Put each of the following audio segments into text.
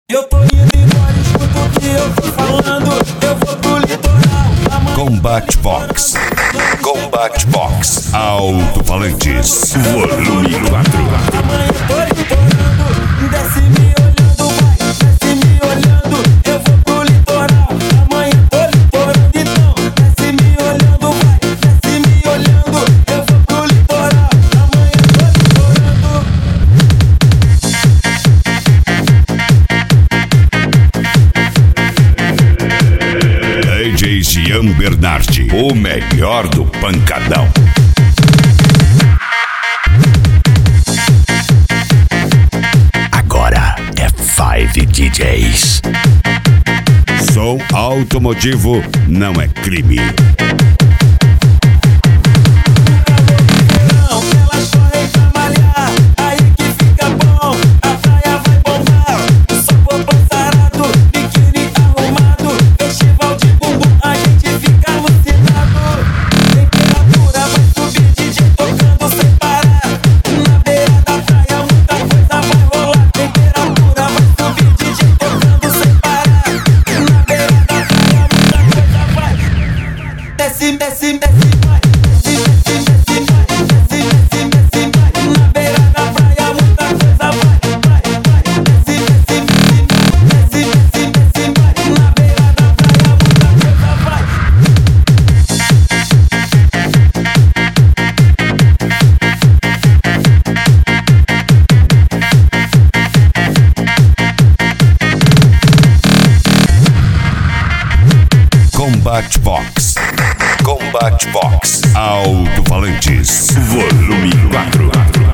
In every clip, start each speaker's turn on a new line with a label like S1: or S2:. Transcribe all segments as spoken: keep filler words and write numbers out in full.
S1: Eu tô indo embora, escuta o que eu tô falando. Eu vou pro litoral.
S2: Combate Box. Combate Box. Alto-falantes. Volume quatro.
S1: Amanhã eu tô litorando. Desce me olhando, vai. Desce me olhando. Eu vou pro litoral. Amanhã eu tô litorando, então. Desce me olhando, vai. Desce me olhando. Eu vou pro litoral. Amanhã eu tô litorando.
S2: D J Jean Bernardi, o melhor do pancadão. Agora é Five D Js. Som automotivo não é crime.
S1: Elas correm pra malhar, aí que fica bom. A praia vai bombar, só popô sarado, biquíni arrumado, festival de bumbum, a gente fica alucinado. Temperatura vai subir, D J tocando sem parar. Na beira da praia muita coisa vai rolar. Temperatura vai subir, D J tocando sem parar. Na beira da praia muita coisa vai. Desce, desce, desce, vai. Desce, desce, desce, vai. Desce, desce, desce, vai. Na beira da praia muita coisa vai, vai, vai. Desce, desce, desce, vai. Desce, desce, desce, vai. Na beira da praia muita coisa vai.
S2: Combate Box. Combate Box. Alto-falantes. Volume quatro.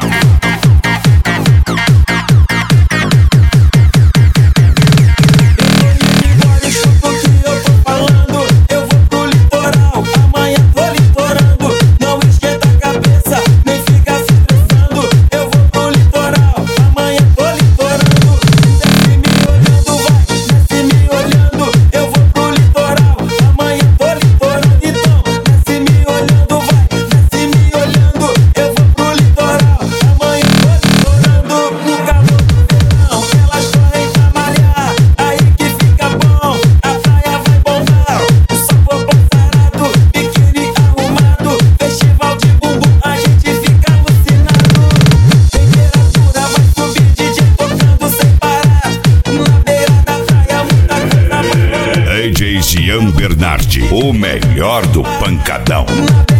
S1: Embora, escuta o que eu tô falando. Eu vou pro litoral, amanhã tô litorando. Não esquenta a cabeça, nem fica se estressando. Eu vou pro litoral, amanhã tô litorando. Desce me olhando, vai, desce me olhando. Eu vou pro litoral, amanhã tô litorando, então. Desce me olhando, vai, desce me olhando. Eu vou pro litoral, amanhã tô litorando. No calor do verão, elas correm pra malhar, aí que fica bom. A praia vai bombar, só popô sarado, biquíni arrumado, festival de bumbum, a gente fica alucinado. Temperatura vai subir, D J tocando sem parar. Na beira da praia muita coisa vai rolar.
S2: D J Jean Bernardi, o melhor do pancadão.
S1: Na